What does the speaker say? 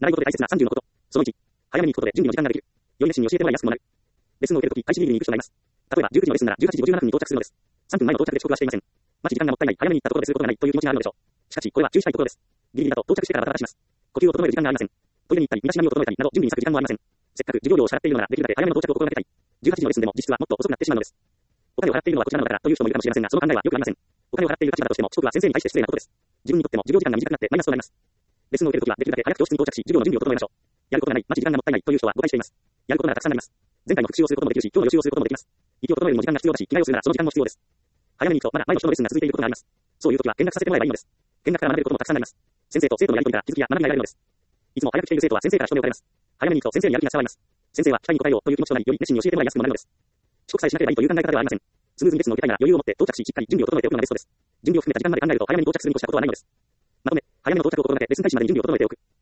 習い事で大切な30のこと。その1、早めに行くことで準備の時間ができる。より熱心に教えてもらいやすくもなる。レッスンを受けるとき、開始ギリギリに行く人がいます。例えば、19時のレッスンなら18時57分に到着するのです。3分前の到着で遅刻はしていません。待ち時間がもったいない、早めに行ったところですることがないという気持ちがあるのでしょう。しかし、これは注意したいところです。ギリギリだと到着してからバタバタします。呼吸を整える時間がありません。トイレに行ったり、身だしなみを整えたりなど準備に割く時間もありません。せっかく授業料を支払っているのなら、できるだけ早めの到着を心がけたい。18時のレッスンでも実質はもっと遅くなってしまうのです。お金を払っているのはこちらなのだからという人もいるかもしれませんが、その考えはよくありません。お金を払っている立場だとしても、遅刻は先生に対して失礼なことです。自分にとっても授業時間が短くなってマイナスとなります。レッスンを受けるときはできるだけ早く教室に到着し、授業の準備を整えましょう。やることがない、待ち時間がもったいないという人は誤解しています。やることならたくさんあります。前回の復習をすることもできるし、今日の予習をすることもできます。息を整えるのも時間が必要だし、着替えをするならその時間も必要です。早めに行くとまだ前の人のレッスンが続いていることがあります。そういうときは見学させてもらえばいいのです。見学から学べることもたくさんあります。先生と生徒のやりとりから気づきや学びが得られるのです。いつも早く来ている生徒は先生から人目をされます。早めに行くと先生にやる気が伝わります。先生は期待に応えようという気持ちとなり、より熱心に教えてもらいやすくもなるのです。遅刻さえしなければいいという考え方ではありません。スムーズにレッスンを受けたいなら余裕を持って到着し、しっかり準備を整えておくのがベストです。準備を含めた時間まで考えると早めに到着するに越したことはないのです。まとめ、早めの到着を心がけ、レッスン開始までに準備を整えておく。